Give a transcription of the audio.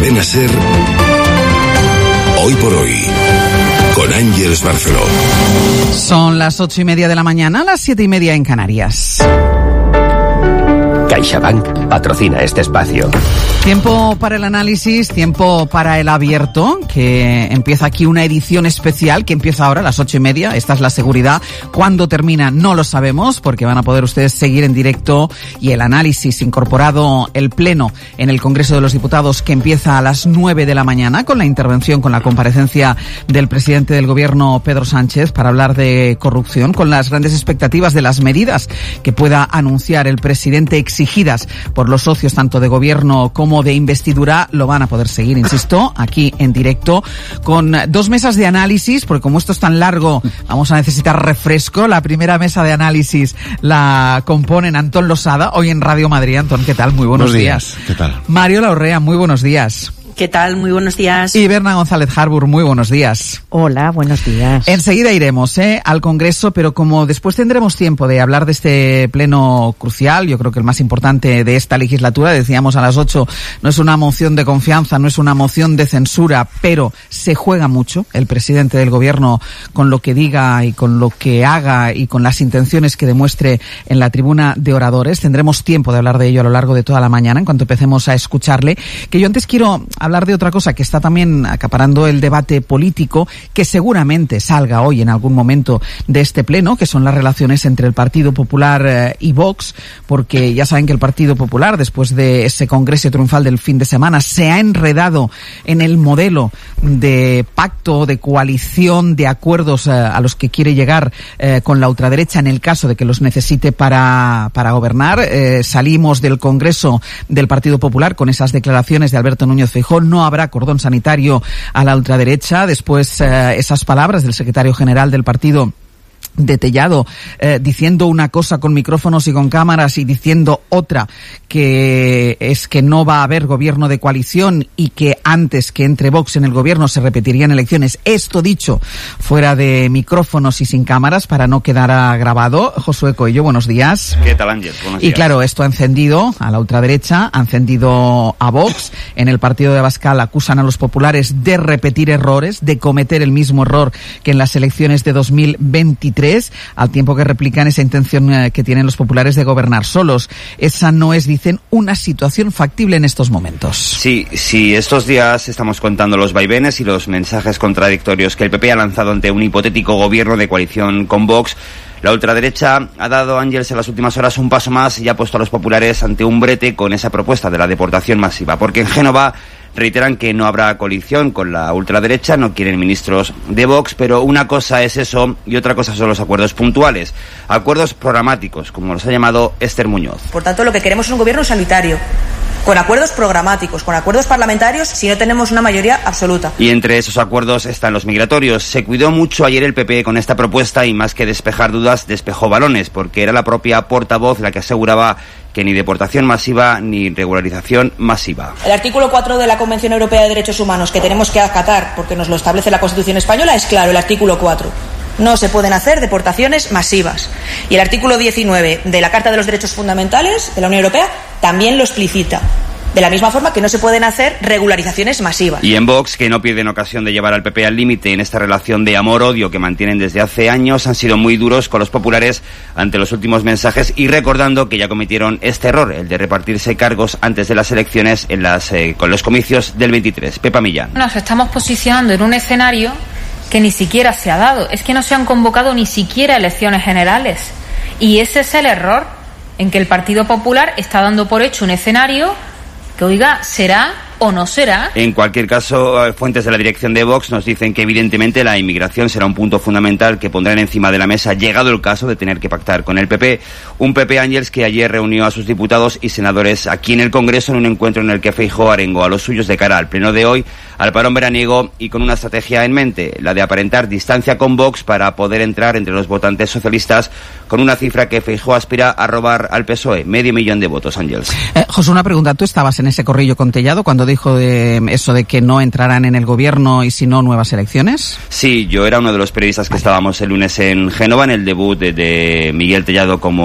Cadena SER, Hoy por Hoy, con Ángeles Barceló. Son las 8:30 de la mañana, las 7:30 en Canarias. CaixaBank patrocina este espacio. Tiempo para el análisis, tiempo para el abierto, que empieza aquí una edición especial que empieza ahora a las 8:30. Esta es la seguridad. ¿Cuándo termina? No lo sabemos, porque van a poder ustedes seguir en directo y el análisis incorporado el pleno en el Congreso de los Diputados, que empieza a las 9 de la mañana con la intervención, con la comparecencia del presidente del Gobierno, Pedro Sánchez, para hablar de corrupción, con las grandes expectativas de las medidas que pueda anunciar el presidente exigidas por los socios tanto de Gobierno como de investidura. Lo van a poder seguir, insisto, aquí en directo, con dos mesas de análisis, porque como esto es tan largo, vamos a necesitar refresco. La primera mesa de análisis la componen Antón Losada, hoy en Radio Madrid. Antón, ¿qué tal? Muy buenos días. ¿Qué tal? Mario Laurrea, muy buenos días. ¿Qué tal? Muy buenos días. Y Berna González Harbour, muy buenos días. Hola, buenos días. Enseguida iremos al Congreso, pero como después tendremos tiempo de hablar de este pleno crucial, yo creo que el más importante de esta legislatura, decíamos a las 8, no es una moción de confianza, no es una moción de censura, pero se juega mucho el presidente del Gobierno con lo que diga y con lo que haga y con las intenciones que demuestre en la tribuna de oradores. Tendremos tiempo de hablar de ello a lo largo de toda la mañana, en cuanto empecemos a escucharle. Que yo antes quiero hablar de otra cosa que está también acaparando el debate político, que seguramente salga hoy en algún momento de este pleno, que son las relaciones entre el Partido Popular y Vox, porque ya saben que el Partido Popular, después de ese congreso triunfal del fin de semana, se ha enredado en el modelo de pacto, de coalición, de acuerdos a los que quiere llegar con la ultraderecha en el caso de que los necesite para gobernar. Salimos del Congreso del Partido Popular con esas declaraciones de Alberto Núñez Feijóo: no habrá cordón sanitario a la ultraderecha. Después esas palabras del secretario general del partido, de Tellado, diciendo una cosa con micrófonos y con cámaras y diciendo otra, que es que no va a haber gobierno de coalición y que antes que entre Vox en el gobierno se repetirían elecciones. Esto dicho fuera de micrófonos y sin cámaras para no quedar grabado. Josué Coello, buenos días. ¿Qué tal, Ángel? Buenos días. Y claro, esto ha encendido a la ultraderecha, ha encendido a Vox. En el partido de Abascal acusan a los populares de repetir errores, de cometer el mismo error que en las elecciones de 2023, al tiempo que replican esa intención que tienen los populares de gobernar solos. Esa no es, dicen, una situación factible en estos momentos. Sí, estos días estamos contando los vaivenes y los mensajes contradictorios que el PP ha lanzado ante un hipotético gobierno de coalición con Vox. La ultraderecha ha dado, Ángeles, en las últimas horas un paso más y ha puesto a los populares ante un brete con esa propuesta de la deportación masiva, porque en Génova reiteran que no habrá coalición con la ultraderecha, no quieren ministros de Vox, pero una cosa es eso y otra cosa son los acuerdos puntuales, acuerdos programáticos, como los ha llamado Esther Muñoz. Por tanto, lo que queremos es un gobierno sanitario, con acuerdos programáticos, con acuerdos parlamentarios, si no tenemos una mayoría absoluta. Y entre esos acuerdos están los migratorios. Se cuidó mucho ayer el PP con esta propuesta y más que despejar dudas, despejó balones, porque era la propia portavoz la que aseguraba que ni deportación masiva ni regularización masiva. El artículo 4 de la Convención Europea de Derechos Humanos, que tenemos que acatar porque nos lo establece la Constitución española, es claro, el artículo 4. No se pueden hacer deportaciones masivas. Y el artículo 19 de la Carta de los Derechos Fundamentales de la Unión Europea también lo explicita. De la misma forma que no se pueden hacer regularizaciones masivas. Y en Vox, que no pierden ocasión de llevar al PP al límite en esta relación de amor-odio que mantienen desde hace años, han sido muy duros con los populares ante los últimos mensajes y recordando que ya cometieron este error, el de repartirse cargos antes de las elecciones con los comicios del 23. Pepa Millán. Nos estamos posicionando en un escenario que ni siquiera se ha dado. Es que no se han convocado ni siquiera elecciones generales. Y ese es el error, en que el Partido Popular está dando por hecho un escenario que, oiga, ¿será o no será? En cualquier caso, fuentes de la dirección de Vox nos dicen que evidentemente la inmigración será un punto fundamental que pondrán encima de la mesa, llegado el caso de tener que pactar con el PP. Un PP, Ángeles, que ayer reunió a sus diputados y senadores aquí en el Congreso en un encuentro en el que Feijóo arengó a los suyos de cara al pleno de hoy, al parón veraniego, y con una estrategia en mente, la de aparentar distancia con Vox para poder entrar entre los votantes socialistas con una cifra que Feijóo aspira a robar al PSOE, 500.000 de votos, Ángeles. José, una pregunta. ¿Tú estabas en ese corrillo con Tellado cuando dijo de eso de que no entrarán en el gobierno y si no, nuevas elecciones? Sí, yo era uno de los periodistas que estábamos el lunes en Génova en el debut de Miguel Tellado como